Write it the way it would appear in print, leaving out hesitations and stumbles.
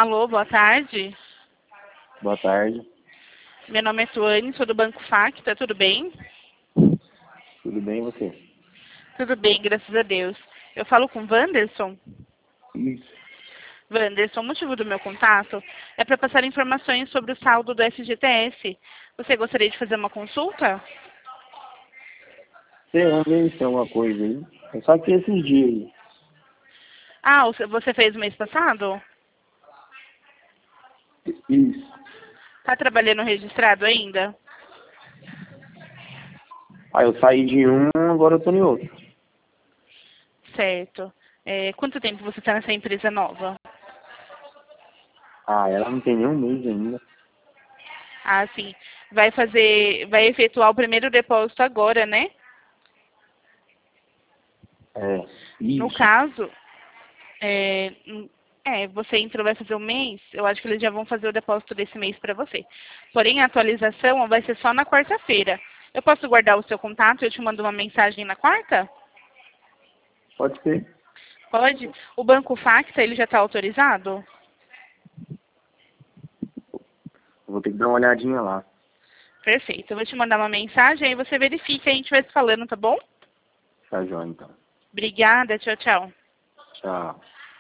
Alô, boa tarde. Boa tarde. Meu nome é Tuane, sou do Banco Facta, tudo bem? Tudo bem, e você? Tudo bem, graças a Deus. Eu falo com Wanderson. Isso. Wanderson, o motivo do meu contato é para passar informações sobre o saldo do FGTS. Você gostaria de fazer uma consulta? Sei, vamos ver se tem alguma coisa aí. É só que esses dias aí. Ah, você fez o mês passado? Isso. Está trabalhando registrado ainda? Aí eu saí de um, agora eu tô em outro. Certo. Quanto tempo você está nessa empresa nova? Ah, ela não tem nem um mês ainda. Ah, sim. Vai efetuar o primeiro depósito agora, né? É, No isso. caso, você entrou, vai fazer um mês, eu acho que eles já vão fazer o depósito desse mês para você. Porém, a atualização vai ser só na quarta-feira. Eu posso guardar o seu contato e eu te mando uma mensagem na quarta? Pode ser. Pode? O Banco Facta, ele já está autorizado? Eu vou ter que dar uma olhadinha lá. Perfeito. Eu vou te mandar uma mensagem, aí você verifica e a gente vai se falando, tá bom? Tá, joia, então. Obrigada, tchau, tchau. Tchau.